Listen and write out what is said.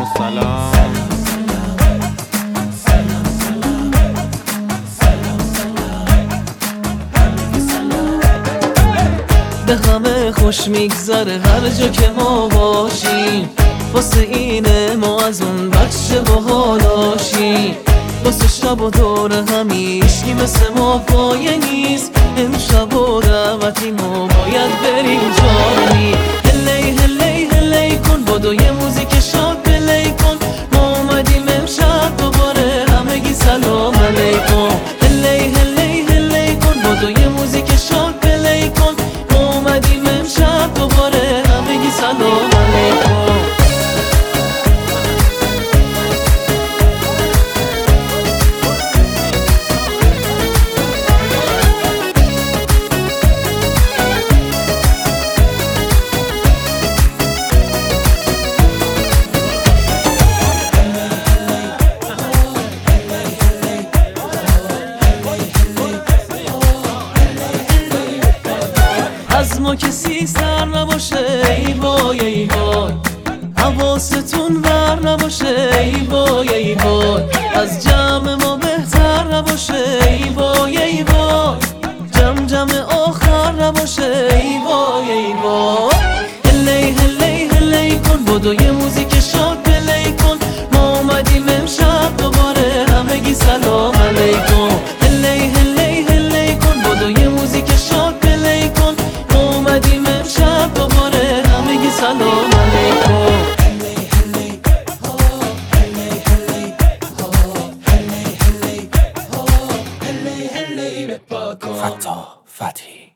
و سلام. به همه خوش میگذره هر جا که ما باشیم، واسه اینه ما از اون بچه باحالاشیم. واسه شب و دور همیشگی مثل ما پایه نیست، امشب و دعوتی ما باید بریم جایی. هلی هلی هلی کن بدو یه موزیک شاد پلی کن، ما اومدیم امشب دوباره همگی سلام علیکم. هلی هلی هلی کن بدو یه موزیک شاد پلی کن، ما اومدیم امشب دوباره همگی سلام علیکم. از ما کسی سر نباشه ای وای ای وای، حواستون ور نباشه ای وای ای وای، از جمع ما بهتر نباشه ای وای ای وای، جمع آخر نباشه ای وای ای وای. هلی هلی هلی کن بدو یه موزیک شاد پلی کن، ما اومدیم امشب دوباره همگی سلام علیکم. هلی هلی هلی کن بدو یه موزیک شاد پلی کن، ما اومدیم امشب دوباره همگی سلام علیکم. فتا فتحی